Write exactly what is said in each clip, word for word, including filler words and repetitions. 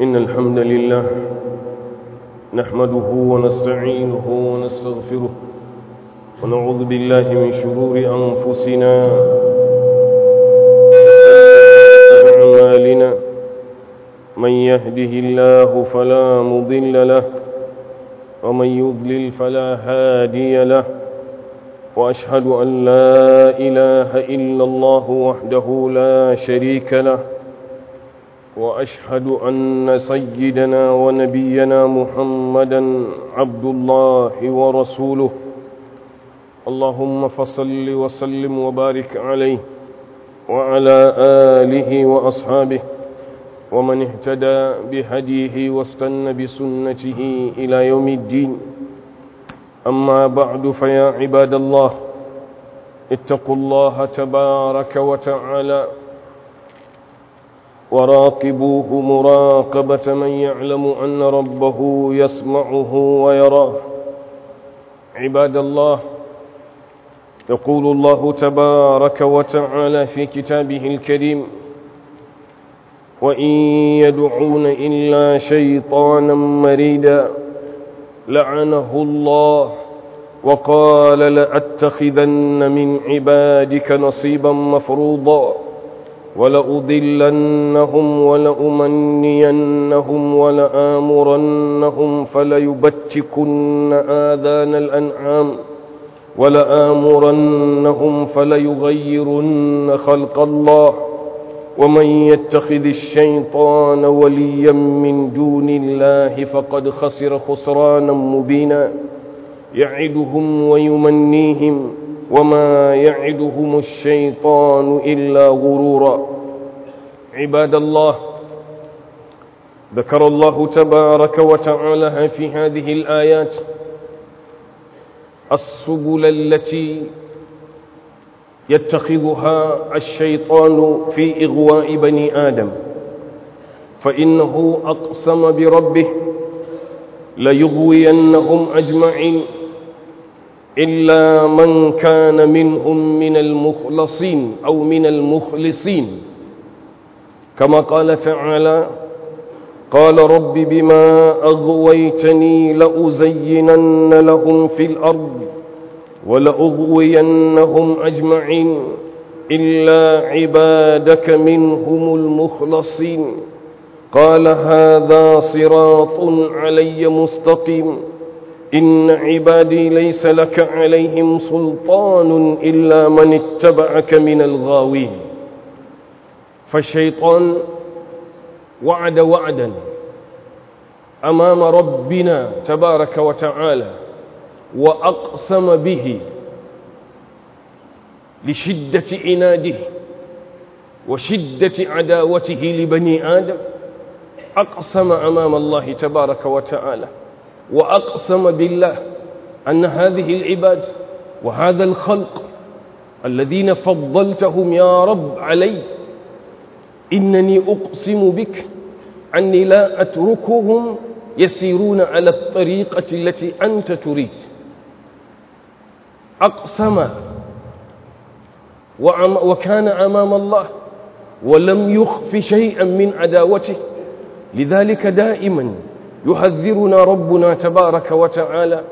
إن الحمد لله نحمده ونستعينه ونستغفره ونعوذ بالله من شرور أنفسنا وأعمالنا. من يهده الله فلا مضل له ومن يضلل فلا هادي له، وأشهد أن لا إله إلا الله وحده لا شريك له، وأشهد أن سيدنا ونبينا محمدا عبد الله ورسوله. اللهم فصل وسلم وبارك عليه وعلى آله وأصحابه ومن اهتدى بهديه واستنى بسنته إلى يوم الدين. أما بعد، فيا عباد الله، اتقوا الله تبارك وتعالى وراقبوه مراقبة من يعلم أن ربه يسمعه ويراه. عباد الله، يقول الله تبارك وتعالى في كتابه الكريم: وإن يدعون إلا شيطانا مريدا لعنه الله وقال لأتخذن من عبادك نصيبا مفروضا ولأضلنهم ولأمنينهم ولآمرنهم فليبتكن آذان الأنعام ولآمرنهم فليغيرن خلق الله ومن يتخذ الشيطان وليا من دون الله فقد خسر خسرانا مبينا. يعدهم ويمنيهم وما يعدهم الشيطان إلا غرورا. عباد الله، ذكر الله تبارك وتعالى في هذه الآيات السبل التي يتخذها الشيطان في إغواء بني آدم، فإنه أقسم بربه ليغوينهم أجمعين إلا من كان منهم من المخلصين أو من المخلصين، كما قال تعالى: قال رب بما أغويتني لأزينن لهم في الأرض ولأغوينهم أجمعين إلا عبادك منهم المخلصين. قال هذا صراط علي مستقيم إن عبادي ليس لك عليهم سلطان إلا من اتبعك من الغاوين. فالشيطان وعد وعدا أمام ربنا تبارك وتعالى وأقسم به لشدة عناده وشدة عداوته لبني آدم. أقسم أمام الله تبارك وتعالى وأقسم بالله أن هذه العباد وهذا الخلق الذين فضلتهم يا رب علي، إنني أقسم بك أني لا أتركهم يسيرون على الطريقة التي أنت تريد. أقسم وكان أمام الله ولم يخف شيئا من عداوته. لذلك دائما يحذرنا ربنا تبارك وتعالى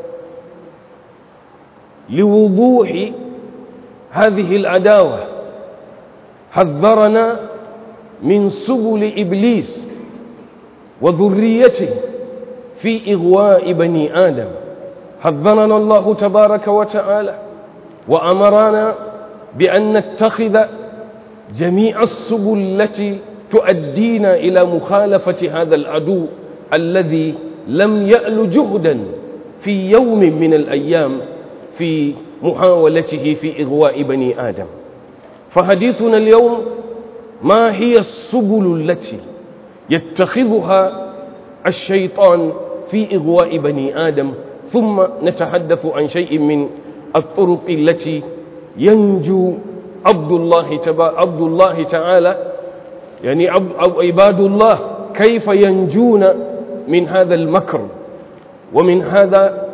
لوضوح هذه العداوة. حذرنا من سبل إبليس وذريته في إغواء بني آدم. حذرنا الله تبارك وتعالى وأمرنا بأن نتخذ جميع السبل التي تؤدينا إلى مخالفة هذا العدو الذي لم يأل جهدا في يوم من الأيام في محاولته في إغواء بني آدم. فحديثنا اليوم: ما هي السبل التي يتخذها الشيطان في إغواء بني آدم، ثم نتحدث عن شيء من الطرق التي ينجو عبد الله تبا عبد الله تعالى، يعني عباد الله، كيف ينجون من هذا المكر ومن هذا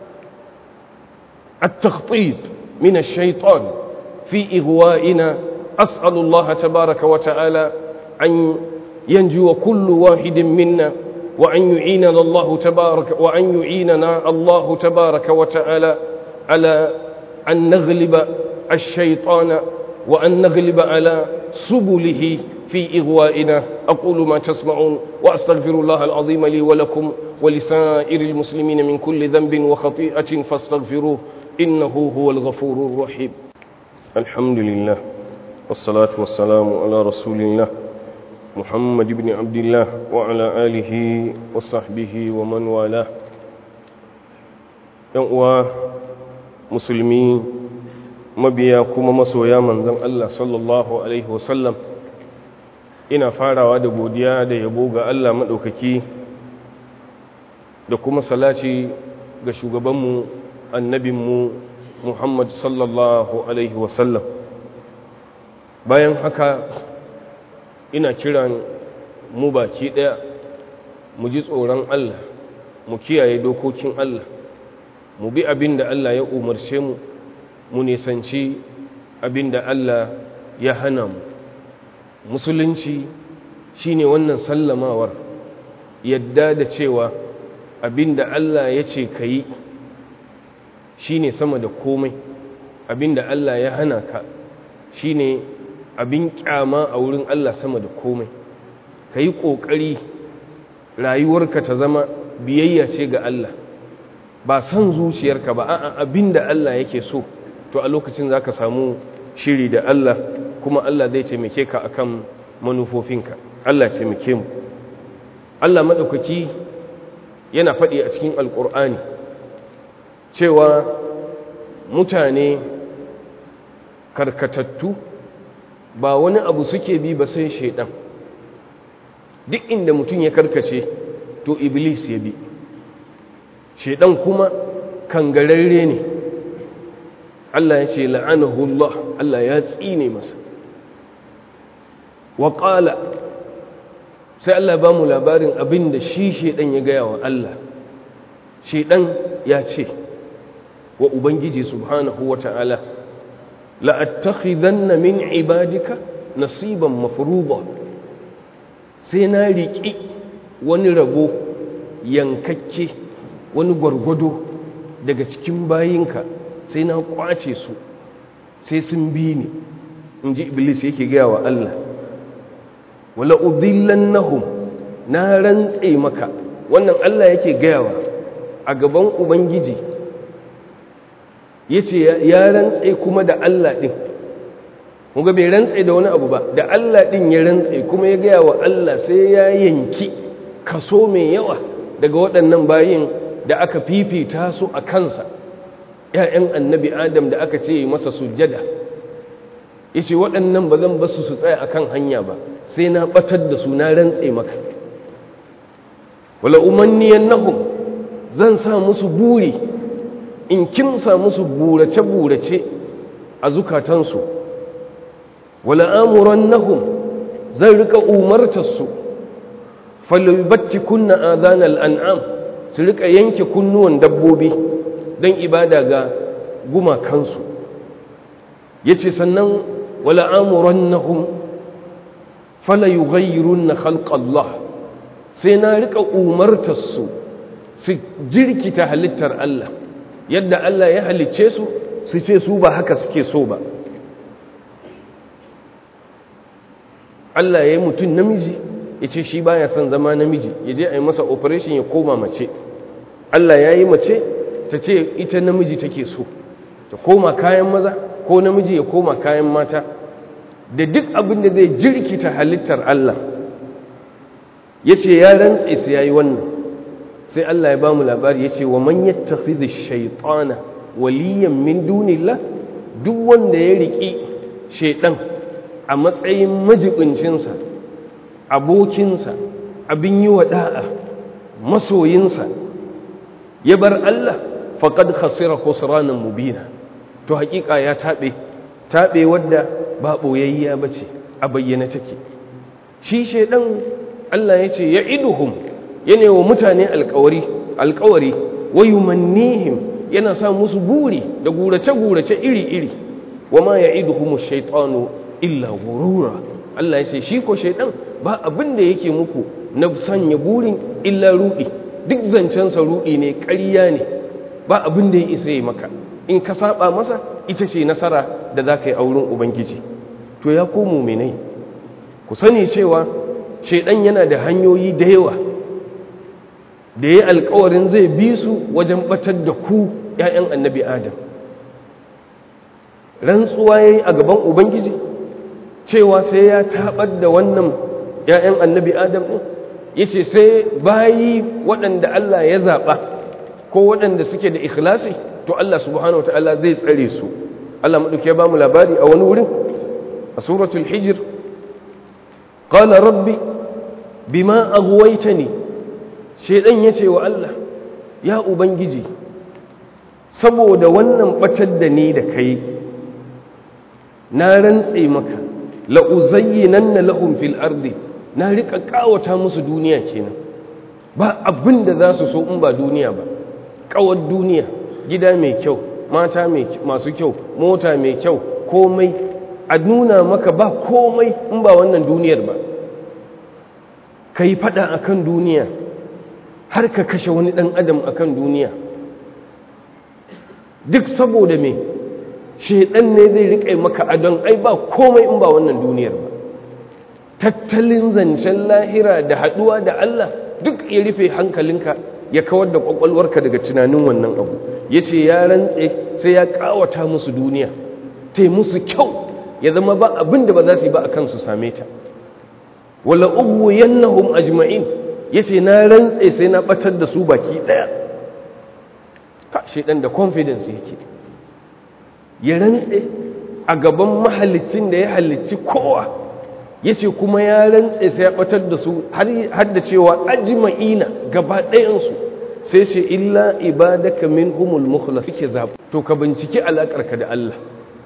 التخطيط من الشيطان في إغوائنا. أسأل الله تبارك وتعالى أن ينجو كل واحد منا، وأن يعيننا الله تبارك وأن يعيننا الله تبارك وتعالى على أن نغلب الشيطان وأن نغلب على سبله في إغوائنا. أقول ما تسمعون وأستغفر الله العظيم لي ولكم ولسائر المسلمين من كل ذنب وخطيئة فاستغفروه إنه هو الغفور الرحيم. الحمد لله والصلاة والسلام على رسول الله محمد بن عبد الله وعلى آله وصحبه ومن والاه. ينقوى مسلمين mabiya kuma masoya manzon Allah sallallahu alaihi wasallam, ina farawa da godiya da yabo ga Allah madaukaki da kuma salati ga shugabanmu annabinmu Muhammad sallallahu alaihi wasallam. Bayan haka ina kiran mu baki daya mu ji tsoron Allah, mu kiyaye dokokin Allah, mu bi abin da Allah ya umarce mu, mu nisanci abin da Allah ya hana mu. Musulunci shine wannan sallamawar, yadda da cewa abin da Allah ya ce ka yi shine sama da komai, abin da Allah ya hana ka shine abin kyama a wurin Allah sama da komai. Ka yi ƙoƙari rayuwarka ta zama biyayya ce ga Allah, ba son zuciyarka ba, a'a abin da Allah yake so. To a lokacin za ka samu shiri da Allah, kuma Allah zai taimake ka akan manufofinka. Allah taimake mu. Allah maɗaukaki yana faɗi a cikin alƙur'ani cewa mutane karkatattu ba wani abu suke bi ba sai shaidan. Duk inda mutum ya karkace to iblis ya bi, shaidan kuma kangararre ne. Allah ya ce la'anahu Allah, Allah ya tsine masa. Wa qala, sai Allah ba mu labarin abin da shi shedan ya gaya wa Allah. Shedan ya ce wa Ubangiji subhanahu wa ta'ala, la'attakhidanna min ibadika nasiban mafruḍa, sai na riƙi wani rabo yankakke, wani gwargwado daga cikin bayinka, sai na kwace su, sai sun bi ni, in ji iblis yake gaya wa Allah. Wala udillannahum, na rantse maka. Wannan Allah yake gayawa a gaban Ubangiji, yace ya rantse kuma da Allah din. Muga bai rantse da wani abu ba, da Allah din ya rantse kuma ya gaya wa Allah, sai ya yanki kaso mai yawa daga waɗannan bayin da aka fifita su a kansa, ‘ya'yan annabi Adam da aka ce masa sujjada. Ya ce waɗannan ba zan basu su tsaya a kan hanya ba, sai na ɓatar da su, na rantse maka. Wala umanniyan nahum, zan sa musu buri, in kimsa musu burace-burace a zukatansu. Wala amuran nahum, zan rika umartarsu, falibatti kunna adanal an'am, su rika yanke kunnuwan dabbobi don ibada ga gumakansu. Ya ce sannan wala amuran nahum fala yughayyirun na khalqallah, sai na rika umartarsu su jirkita halittar Allah, yadda Allah ya halicce su su ce su ba haka suke so ba. Allah ya yi mutum namiji, ya ce shi baya son zama namiji, ya je a yi masa operation ya koma mace. Allah ya yi mace, ta ce ita namiji take so, ta koma kayan maza, ko namiji ya koma kayan mata, da duk abin da zai jirkita halittar Allah. Ya ce ya rantse su ya yi wannan, sai Allah ya ba mu labari, ya ce wa man yattakhidhi shaytana waliyan min dunillah, duk wanda ya riƙi shaiɗan a matsayin majibincinsa, abokinsa, abin yi wa da'a, masoyinsa, ya bar Allah, faqad khasira khusranan mubina, to hakika ya tabe tabe wadda ba boyayya bace, a bayyana take. Shi shedan Allah yace ya'iduhum, yana wa mutane alƙawari alƙawari wayumannihim, yana sa musu buri da gurace gurace iri iri. Wama ya'iduhum ash-shaytanu illa ghurura, Allah yace shi ko shedan ba abin da yake muku na sanya burin illa rudi, duk zancensa rudi ne, ƙarya ne, ba abin da ya isa yi maka. In ka saba masa ita ce nasara da za ka yi auren ubangiji. To ya ku muminai, ku sani cewa shaidan yana da hanyoyi da yawa da ya alkawarin zai bi su wajen batar da ku ‘ya'yan annabi Adam. Rantsuwa ya yi a gaban Ubangiji cewa sai ya taɓar da wannan ‘ya'yan annabi Adam ɗin, ya ce sai bayi waɗanda Allah ya zaɓa ko waɗanda suke da ikhlasi, to Allah subhanahu wa ta'ala zai tsare su. Allah maɗauki ya ba mu labari a wani wurin a suratul hijir, qala rabbi bima aghwaytani, shedan yace wa Allah, ya ubangiji saboda wannan batar da ni da kai na rantse maka la uzayyinanna lahum fil ardi, na rika kawata musu duniya kenan, ba abin da za su so in ba duniya ba, kawar duniya, gida mai kyau, mata masu kyau, mota mai kyau, komai a nuna maka ba komai in ba wannan duniyar ba, ka yi fada a kan duniya har ka kashe wani ɗan adam a kan duniya, duk saboda me shaidan ne zai riƙe maka adon ai ba komai in ba wannan duniyar ba. Tattalin zancen lahira da haɗuwa da Allah duk ya rufe hankalinka, ya kawar da ƙwaƙwalwarka daga tunanin wannan abu. Ya ce ya rantse sai ya ƙawata musu duniya, ta yi musu kyau, ya zama ba abin da ba za su yi ba a kan su same ta. Wala ugu yannahum ajma'in, ya ce na rantse sai na ɓatar da su baki ɗaya. Ka shaidan da confidence yake, ya rantse a gaban mahalicin da ya halicci kowa, ya ce kuma ya rantse sai ya ɓatar da su har da cewa ajma'ina gaba ɗayansu, sai ce illa ibadaka minhumul mukhlas, suke zaɓi. To ka binciki alaƙarka da Allah,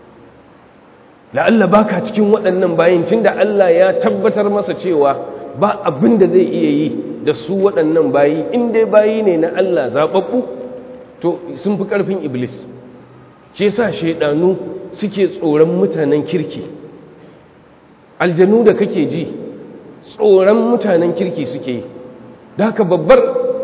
da Allah baka cikin waɗannan bayin, tunda Allah ya tabbatar masa cewa ba abin da zai iya yi da su waɗannan bayi, in dai bayi ne na Allah zaɓaɓɓu, to sun fi ƙarfin iblis. Shi yasa shaidanu suke tsoron mutanen kirki, aljanu da kake ji tsoron mutanen kirki suke yi. Da haka babbar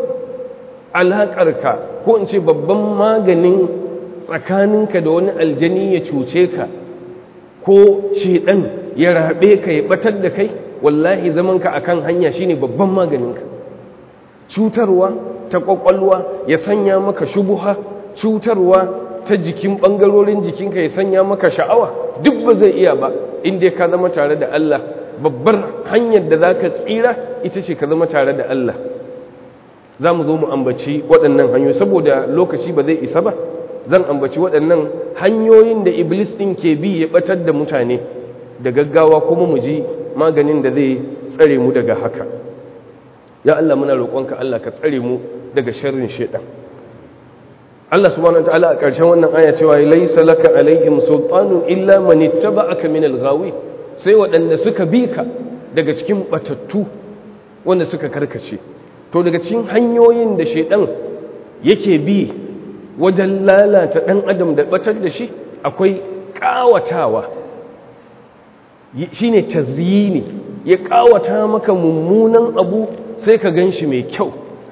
alaƙarka, ko in ce babban maganin tsakaninka da wani aljani ya cuce ka ko shaidan ya rabe ka ya batar da kai, wallahi zamanka akan hanya shine babban maganinka. Cutarwa ta kwakwalwa ya sanya maka shubuha, cutarwa ta jikin bangarorin jikinka ya sanya maka sha'awa, duk ba zai iya ba in dai ka zama tare da Allah. Babbar hanyar da zaka tsira ita ce ka zama tare da Allah. Za mu zo mu ambaci waɗannan hanyoyi, saboda lokaci ba zai isa ba, zan ambaci waɗannan hanyoyin da iblis ɗin ke bi ya ɓatar da mutane da gaggawa, kuma mu ji maganin da zai tsare mu daga haka. Ya Allah, muna roƙonka Allah ka tsare mu daga sharrin shaitan. Allah subhanahu wataala a ƙarshen wannan aya cewa laysa laka alaihim sultanun illa man ittaba'aka min al-ghawi, sai waɗanda suka bi ka daga cikin batattu wanda suka karkace. To daga cikin hanyoyin da shaitan yake bi wajen lalata ɗan adam da batar da shi akwai ƙawatawa, shine tazyini, ya ƙawata maka mummunan abu sai ka gan shi mai kyau.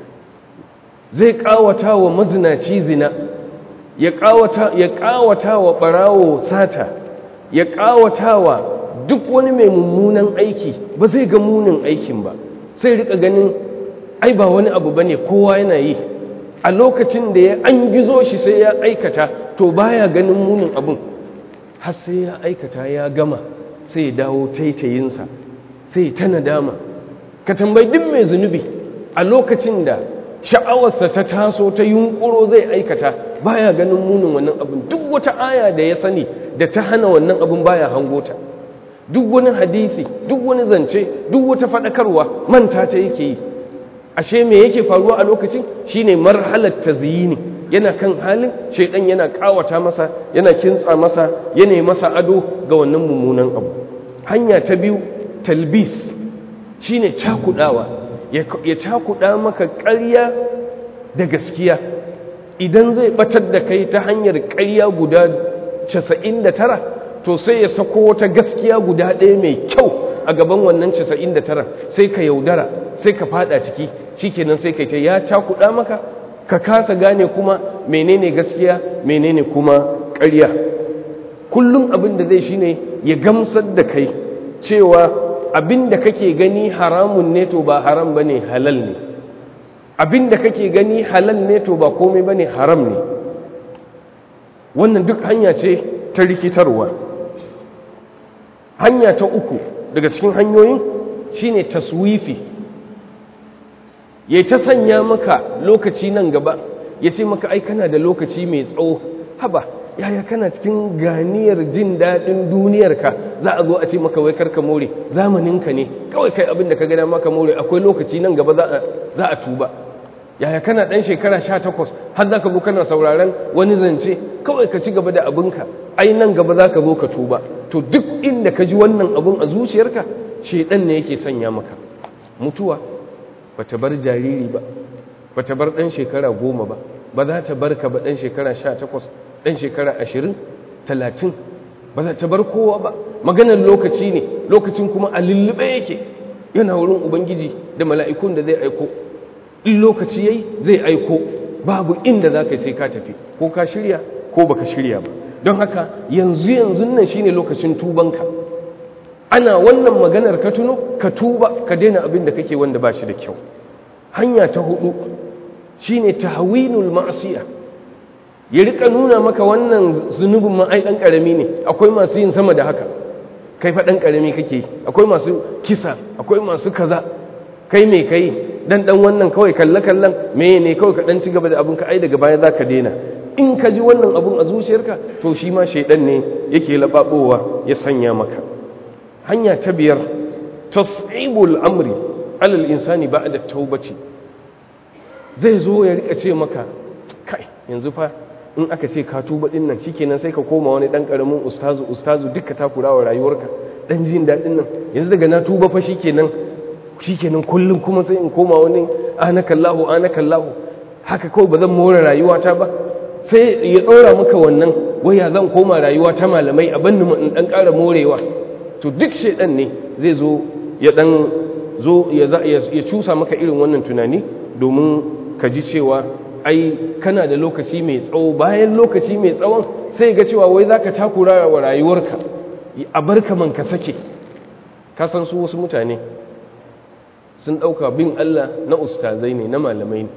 Zai ƙawata wa mazinaci zina, ya ƙawata wa ɓarawo sata, ya ƙawata wa duk wani mai mummunan aiki, ba zai ga munin aikin ba, sai rika ganin ai ba wani abu bane, kowa yana yi. A lokacin da ya an gizo shi sai ya aikata, to baya ganin munin abun, har sai ya aikata ya gama, sai ya dawo taitayinsa, sai ta nadama. Ka tambayi duk mai zunubi a lokacin da sha'awarsa ta taso ta yunkuro zai aikata, baya ganin munin wannan abun. Duk wata aya da ya sani da ta hana wannan abun baya hangota, duk wani hadisi, duk wani zance, duk wata faɗakarwa manta ta yake yi. Ashe me yake faruwa a lokacin? Shine marhalar tazyini, yana kan halin shaidan yana kawata masa, yana kintsa masa, yana masa ado ga wannan mummunan abu. Hanya ta biyu, talbis, shine cakudawa, ya cakuda maka ƙarya da gaskiya. Idan zai batar da kai ta hanyar ƙarya guda casa'in da tara, to sai ya sako wata gaskiya guda ɗaya mai kyau a gaban wannan casa'in da tara sai ka yaudara sai ka fada ciki shikenan sai kai ta ya cakuɗa maka ka kasa gane kuma menene gaskiya menene kuma ƙarya. Kullum abin da zai shine ya gamsar da kai cewa abin da kake gani haramun ne to ba haram bane halal ne, abin da kake gani halal ne to ba komai bane haram ne. Wannan duk hanya ce ta rikitarwa. Hanya ta uku daga cikin hanyoyin shine taswifi, ya ta sanya maka lokaci nan gaba, ya ce maka ai kana da lokaci mai tsawo, haba yaya kana cikin ganiyar jin daɗin duniyarka za a zo a ce maka wai karka more, zamaninka ne kawai kai abin da ka gada maka more, akwai lokaci nan gaba za a tuba. Yaya kana ɗan shekara sha takwas har za ka zo kana sauraron wani zance, kawai ka ci gaba da abinka, ai nan gaba za ka zo ka tuba. To duk inda ka ji wannan abun a zuciyarka shedan ne yake sanya maka. Mutuwa ba ta bar jariri ba, ba ta bar ɗan shekara goma ba, ba za ta bar ka ba ɗan shekara sha takwas, ɗan shekara ashirin, talatin, ba za ta bar kowa ba. Maganar lokaci ne, lokacin kuma a lullube yake, yana wurin Ubangiji da mala'ikun da zai aiko. In lokaci yayi zai aiko, babu inda za ka sai ka tafi, ko ka shirya ko baka shirya ba. Don haka yanzu yanzu nan shine lokacin tubanka. Ana wannan maganar ka tuno ka tuba, ka daina abin da kake wanda ba shi da kyau. Hanya ta hudu shine tahwinul ma'siya, ya rika nuna maka wannan zunubin ma ai dan karami ne, akwai masu yin sama da haka, kai fa dan karami kake, akwai masu kisa, akwai masu kaza, kai me kai dan dan wannan kawai kalle kallan me ne kawai ka dan ci gaba da abin ka ai daga baya zaka daina. In ka ji wannan abun a zuciyarka to shi ma shaidan ne yake lababowa ya sanya maka. Hanya ta biyar tas'ibul amri alal insani ba'da taubati, zai zo ya rika ce maka kai yanzu fa in aka ce ka tuba din nan shikenan sai ka koma wani dan karamin ustazu ustazu duka takurawa rayuwarka, dan jin dadin nan yanzu daga na tuba fa shikenan shikenan kullum kuma sai in koma wani anakallahu anakallahu haka kawai ba zan more rayuwata ba. Sai ya ɗora maka wannan waya zan koma rayuwa ta malamai a banni in ɗan ƙara morewa. To duk shaidan ne zai zo ya ɗan zo ya cusa maka irin wannan tunani domin ka ji cewa ai kana da lokaci mai tsawo, bayan lokaci mai tsawon sai ga cewa wai za ka takura wa rayuwarka, a barka man ka sake. Ka san su wasu mutane sun ɗauka bin Allah na ustazai ne, na malamai ne.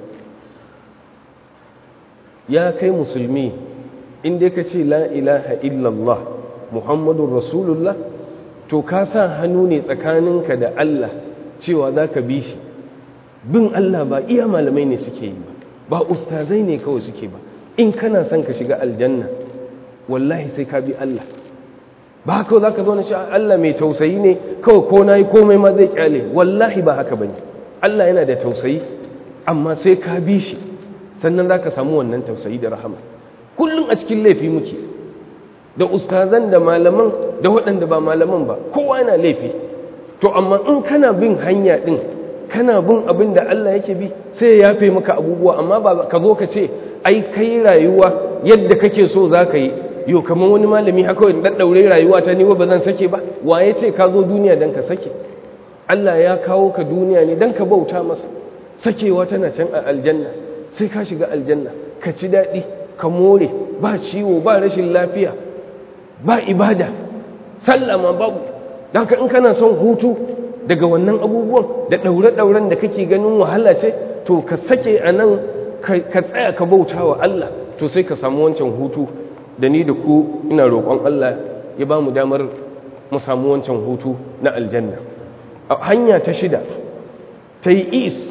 Ya kai musulmi, inda ka ce la ilaha illallah Muhammadun Rasulullah, to ka sa hannu ne tsakaninka da Allah cewa za ka bi shi. Bin Allah ba iya malamai ne suke yi ba, ba ustazai ne kawai suke ba. In kana son ka shiga aljanna, wallahi sai ka bi Allah. Ba haka za ka zo na shi Allah mai tausayi ne kawai ko na yi komai ma zai kyale, wallahi ba haka ba ne. Allah yana da tausayi, amma sai ka bi shi sannan za ka samu wannan tausayi da rahama. Kullum a cikin laifi muke, da ustazan da malaman da waɗanda ba malaman ba, kowa yana laifi. To amma in kana bin hanya ɗin, kana bin abin da Allah yake bi, sai ya yafe maka abubuwa. Amma ba ka zo ka ce ai kai rayuwa yadda kake so za ka yi, yau kamar wani malami haka wani ɗaɗɗaure rayuwa ta niwa ba zan sake ba. Waye ce ka zo duniya don ka sake? Allah ya kawo ka duniya ne don ka bauta masa. Sakewa tana can a aljanna, sai ka shiga aljanna ka ci daɗi ka more, ba ciwo ba rashin lafiya ba ibada, sallama babu. Da haka in kana son hutu daga wannan abubuwan da ɗaure-ɗauren da kake ganin wahala ce, to ka sake a nan ka tsaya ka bauta wa Allah, to sai ka samu wancan hutu. Da ni da ku ina roƙon Allah ya ba mu damar mu samu wancan hutu na aljanna. A hanya ta shida ta yi is,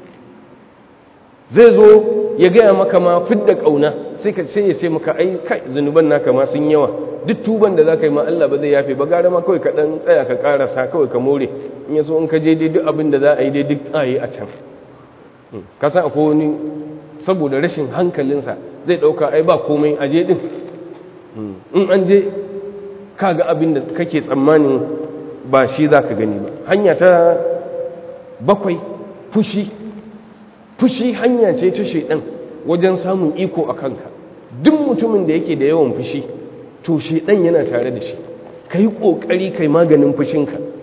zai zo ya gaya maka ma fidda ƙauna, sai ka sai ya sai maka ai kai zunuban naka ma sun yawa, duk tuban da za ka yi ma Allah ba zai yafe ba, gara ma kawai ka ɗan tsaya ka ƙarasa kawai ka more, in ya so in ka je dai duk abin da za a yi dai duk a yi a can. Ka san akwai wani saboda rashin hankalinsa zai ɗauka ai ba komai a je ɗin, in an je ka ga abin da kake tsammanin ba shi za ka gani ba. Hanya ta bakwai fushi. Fushi hanya ce ta shaidan wajen samun iko a kanka. Duk mutumin da yake da yawan fushi, to shaidan yana tare da shi. Ka yi ƙoƙari kai maganin fushinka.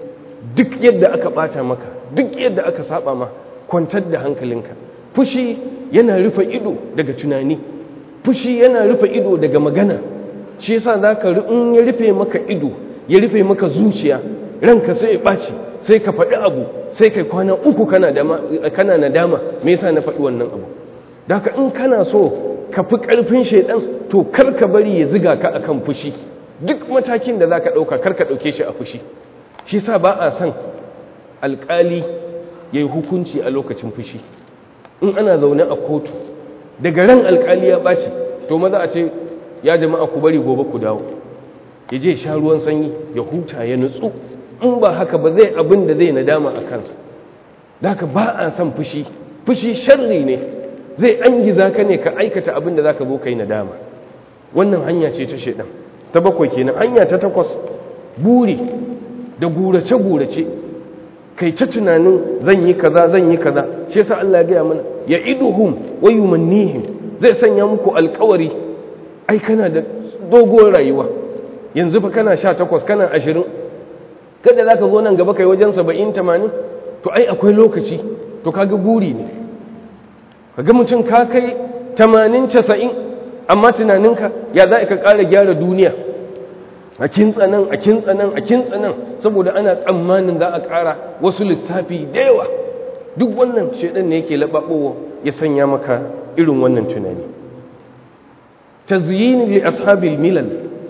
duk yadda aka bata maka, duk yadda aka saba ma, kwantar da hankalinka. Fushi yana rufe ido daga tunani, fushi yana rufe ido daga magana. Shi yasa zaka in ya rufe maka ido, ya rufe maka zuciya, ranka sai ya ɓaci, sai ka faɗi abu, sai kai kwana uku kana dama kana nadama, me yasa na faɗi wannan abu. Da haka in kana so ka fi ƙarfin shaidan, to kar ka bari ya ziga ka akan fushi. Duk matakin da zaka ɗauka kar ka ɗauke shi a fushi. Shi yasa ba a son alƙali yayi hukunci a lokacin fushi. In ana zaune a kotu, daga ran alƙali ya ɓaci, to maza a ce ya jama'a ku bari gobe ku dawo, ya je sha ruwan sanyi, ya huta, ya nutsu. In ba haka ba zai abin da zai nadama a kansa. Da haka ba a son fushi, fushi sharri ne, zai angiza ka ne ka aikata abin da za ka zo ka yi nadama. Wannan hanya ce ta shaidan. Ta bakwai kenan. Hanya ta takwas, buri da gurace-gurace, kai ta tunanin zan yi kaza zan yi kaza. Shi yasa Allah ya gaya mana, ya iduhum wa yumannihim, zai sanya muku alƙawari. Ai kana da dogon rayuwa, yanzu fa kana sha takwas, kana ashirin, kada za ka zo nan gaba kai wajen saba'in tamanin, to ai akwai lokaci. To kaga buri ne, kaga mutum ka kai tamanin casa'in, amma tunaninka ya za ka ƙara gyara duniya, a kintsanan a kintsanan a kintsanan, saboda ana tsammanin za a ƙara wasu lissafi da yawa. Duk wannan shaidan ne yake laɓaɓowa ya sanya maka irin wannan tunani. Tazyini li ashabil milal,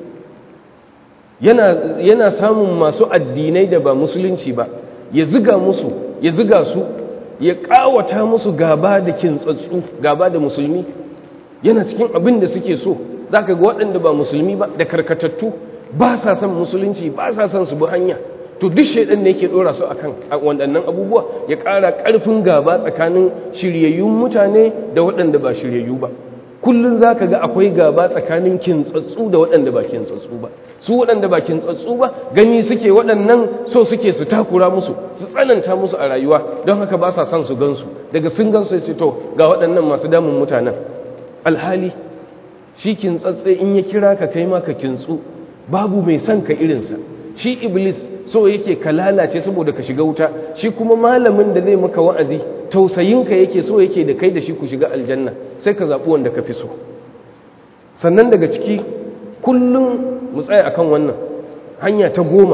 yana yana samun masu addinai da ba musulunci ba, ya ziga musu, ya ziga su, ya kawata musu gaba da kintsatsu, gaba da musulmi. Yana cikin abin da suke so. Zaka ga waɗanda ba musulmi ba da karkatattu, ba sa son musulunci, ba sa son su bi hanya. To duk shaidan ne yake dora su akan waɗannan abubuwa, ya ƙara ƙarfin gaba tsakanin shiryayyun mutane da waɗanda ba shiryayyu ba. Kullum za ka ga akwai gaba tsakanin kintsatsu da waɗanda ba kintsatsu ba. Su waɗanda ba kintsatsu ba gani suke waɗannan so suke su takura musu, su tsananta musu a rayuwa, don haka ba sa son su gansu. Daga sun gansu sai to ga waɗannan masu damun mutanen. Alhali shi kintsatse in ya kira ka kai ma ka kintsu, babu mai son ka irinsa. Shi iblis so yake ka lalace saboda ka shiga wuta, shi kuma malamin da zai maka wa'azi tausayinka yake so yake da kai da shi ku shiga aljanna, sai ka zaɓi wanda ka fi so. Sannan daga ciki kullum mu tsaya akan wannan hanya ta goma,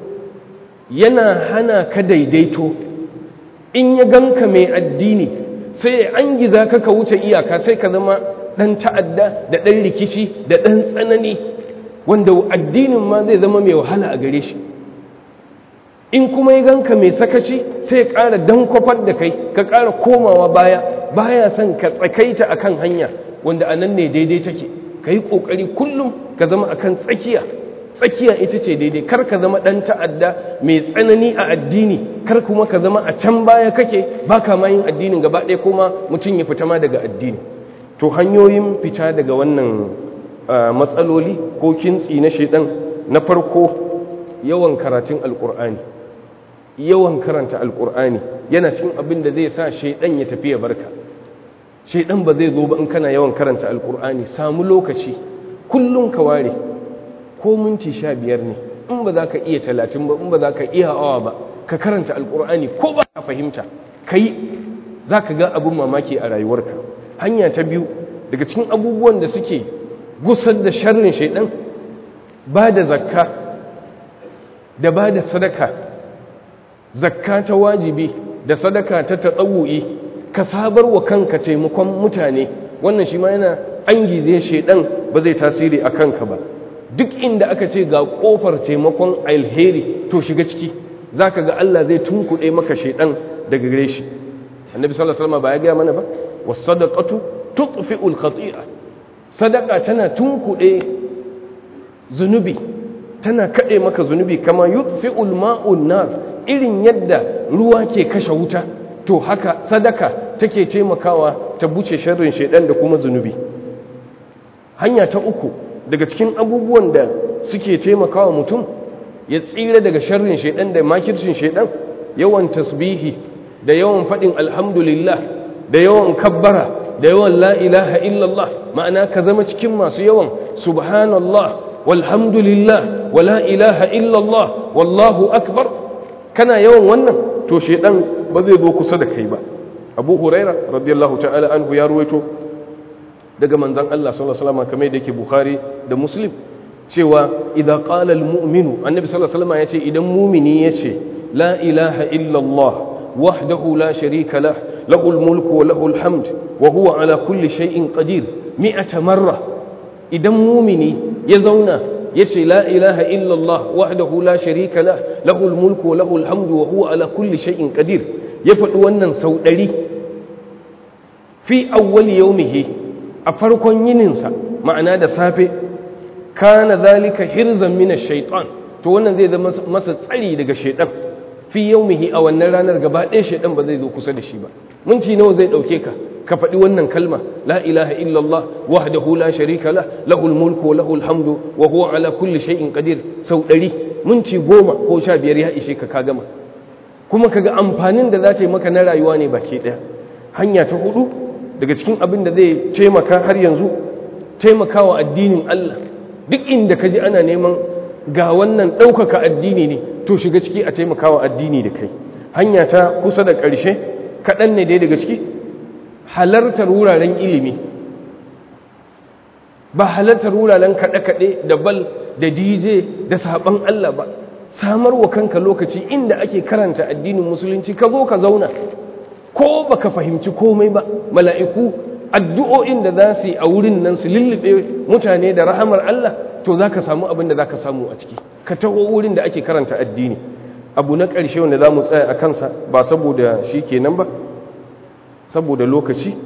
yana hana ka daidaito. In ya ganka mai addini sai ya angiza ka ka wuce iyaka, sai ka zama ɗan ta'adda da ɗan rikici da ɗan tsanani, wanda addinin ma zai zama mai wahala a gare shi. In kuma ya ganka mai sakaci sai ya ƙara dankwafar da kai, ka ƙara komawa baya, baya son ka tsakaita akan hanya wanda anan ne daidai take. Ka yi ƙoƙari kullum ka zama akan tsakiya, tsakiya ita ce daidai. Kar ka zama ɗan ta'adda mai tsanani a addini, kar kuma ka zama a can baya kake ba ka ma yin addinin gaba ɗaya, kuma mutum ya fita ma daga addini. To hanyoyin fita daga wannan matsaloli ko kintsi na shaidan, na farko yawan karatun alƙur'ani. Yawan karanta alƙur'ani yana cikin abin da zai sa shaidan ya tafi ya barka. Shaidan ba zai zo ba in kana yawan karanta alƙur'ani. Samu lokaci kullum ka ware ko minti sha biyar ne, in ba za ka iya talatin ba, in ba za ka iya awa ba, ka karanta alƙur'ani ko ba ka fahimta ka yi, za ka ga abin mamaki a rayuwarka. Hanya ta biyu daga cikin abubuwan da suke gusar da sharrin shaidan, ba da zakka da ba da sadaka. Zakka ta wajibi da sadaka ta taɗawu'i, ka sabar wa kanka taimakon mutane. Wannan shi ma yana angize shaidan, ba zai tasiri a kanka ba. Duk inda aka ce ga ƙofar taimakon alheri, to shiga ciki, za ka ga Allah zai tunkuɗe maka shaidan daga gare shi. Annabi sallallahu alaihi wasallam ba ya gaya mana ba, was-sadaqatu tutfi'ul khati'a. Sadaka tana tunkuɗe zunubi, tana kaɗe maka zunubi, kama yutfi'ul ma'un nar, irin yadda ruwa ke kashe wuta, to haka sadaka take taimakawa ta buce sharrin shaidan da kuma zunubi. Hanya ta uku daga cikin abubuwan da suke taimakawa mutum ya tsira daga sharrin shaidan da makircin shaidan, yawan tasbihi da yawan faɗin alhamdulillah da yawan kabbara da yawan la ilaha illallah. Ma'ana ka zama cikin masu yawan subhanallah walhamdulillah wa la ilaha illallah wallahu akbar. kana yawan wannan to shedan ba zai zo kusa da kai ba. Abu Huraira radiyallahu ta'ala anhu ya ruwaito daga manzon Allah sallallahu alaihi wasallam kamar da yake Bukhari da Muslim cewa idza qala al-mu'minu annabi sallallahu alaihi wasallam yace idan mu'mini yace la ilaha illa Allah wahdahu la sharika lah lahul mulku wa lahul hamd wa huwa ala kulli shay'in qadir mi'ata marra. idan mu'mini ya zauna yace la ilaha illa Allah wahdahu la sharika lah lahul mulku wa lahul hamd wa huwa ala kulli shay'in qadir, ya faɗi wannan sau ɗari fi awwal yawmihi a farkon yininsa, ma'ana da safe, kana zalika hirzan min ash-shaytan, to wannan zai zama masa tsari daga shaytan fi yawmihi a wannan ranar gaba ɗaya shaytan ba zai zo kusa da shi ba. minti nawa zai dauke ka ka faɗi wannan kalma la ilaha illallah wahdahu la sharika lah lahul mulku wa lahul hamdu wa huwa ala kulli shay'in qadir sau ɗari, minti goma ko sha biyar ya ishe ka ka gama, kuma kaga amfanin da za ta yi maka na rayuwa ne baki ɗaya. Hanya ta hudu daga cikin abin da zai taimaka har yanzu, taimakawa addinin Allah. Duk inda ka ji ana neman ga wannan ɗaukaka addini ne, to shiga ciki a taimakawa addini da kai. Hanya ta kusa da ƙarshe kaɗan ne dai daga ciki, halartar wuraren ilimi, ba halartar wuraren kaɗe-kaɗe da bal da D J da saɓon Allah ba. Samar wa kanka lokaci inda ake karanta addinin musulunci, ka zo ka zauna, ko baka fahimci komai ba, mala'iku addu'o'in da za su yi a wurin nan su lullube mutane da rahamar Allah, to za ka samu abin da za ka samu a ciki. Ka taho wurin da ake karanta addini. Abu na ƙarshe wanda za mu tsaya a kansa, ba saboda shi kenan ba, saboda lokaci,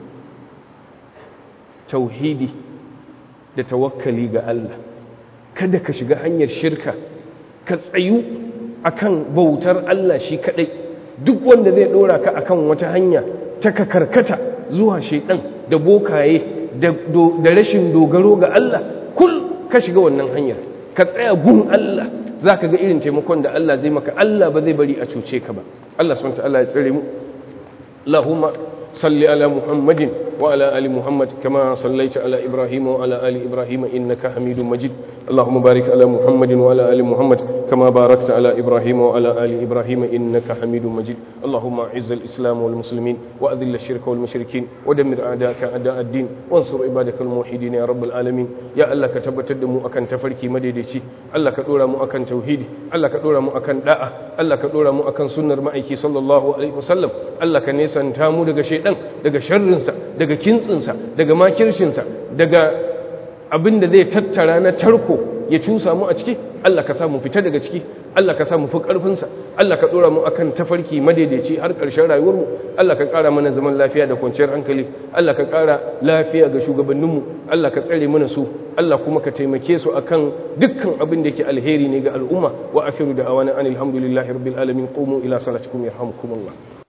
tauhidi da tawakkali ga Allah. Kada ka shiga hanyar shirka, ka tsayu akan bautar Allah shi kadai. Duk wanda zai dora ka akan wata hanya ta ka karkata zuwa shaidan da bokaye da rashin dogaro ga Allah, kul ka shiga wannan hanyar, ka tsaya gun Allah, zaka ga irin taimakon da Allah zai maka. Allah ba zai bari a cuce ka ba. Allah subhanahu wa ta'ala ya tsare mu. Allahumma salli ala Muhammadin wa ala ali Muhammad kama sallaita ala Ibrahim wa ala ali Ibrahim innaka Hamidum Majid. اللهم بارك على محمد وعلى آل محمد كما باركت على إبراهيم وعلى آل إبراهيم إنك حميد مجيد. اللهم أعز الإسلام والمسلمين وأذل الشرك والمشركين ودمر أعداءك أعداء الدين وانصر عبادك الموحدين يا رب العالمين. يا الله كتبت دمو أكن تفركي مديدتي، الله كدورا مو أكن توحيدي، الله كدورا مو أكن داء، الله كدورا مو أكن سنة مأيكي صلى الله عليه وسلم. الله كنيسان تامو دغ شيطان دغ شرنسا دغ كنتسنسا دغ ماكرشنسا دغ abin da zai tattara na tarko ya cusa mu a ciki, Allah ka samu fita daga ciki, Allah ka samu fi ƙarfinsa, Allah ka ɗora mu akan tafarki madaidaici har ƙarshen rayuwarmu, Allah ka ƙara mana zaman lafiya da kwanciyar hankali, Allah ka ƙara lafiya ga shugabanninmu, Allah ka tsare mana su, Allah kuma ka taimake su akan dukkan abin da yake alheri ne ga al'umma. Wa akhiru da'awana anil hamdulillahi rabbil alamin. Qumu ila salatikum yarhamukumullah.